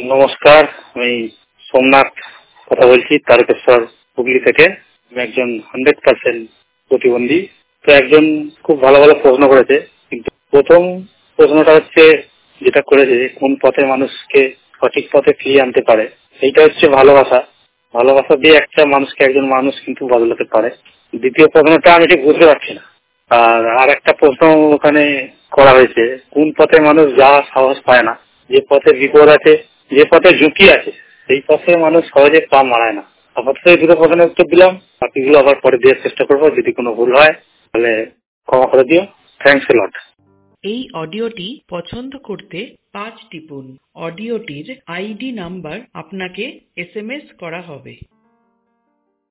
নমস্কার, আমি সোমনাথ কথা বলছি তারকেশ্বর হুগলি থেকে। আমি একজন 100% প্রতিবন্ধী। তো একজন খুব ভালো ভালো প্রশ্ন করেছে, কিন্তু প্রথম প্রশ্নটা হচ্ছে যেটা করেছে, কোন পথে মানুষকে সঠিক পথে ফিরিয়ে আনতে পারে। এইটা হচ্ছে ভালোবাসা। ভালোবাসা দিয়ে একটা মানুষকে একজন মানুষ কিন্তু বদলাতে পারে। দ্বিতীয় প্রশ্নটা আমি ঠিক বুঝতে পারছি না। আর একটা প্রশ্ন ওখানে করা হয়েছে, কোন পথে মানুষ যাওয়ার সাহস পায় না। যে পথে বিপদ আছে, যে পথে ঝুঁকি আছে, সেই পথে মানুষ সহজে পা মারায় না। আপাতত এই দুটো প্রশ্নের উত্তর দিলাম, বাকিগুলো আবার পরে দেওয়ার চেষ্টা করবো। যদি কোনো ভুল হয় তাহলে ক্ষমা করে দিও। Thanks a lot. এই অডিওটি পছন্দ করতে 5 টিপুন। অডিওটির আইডি নাম্বার আপনাকে SMS করা হবে।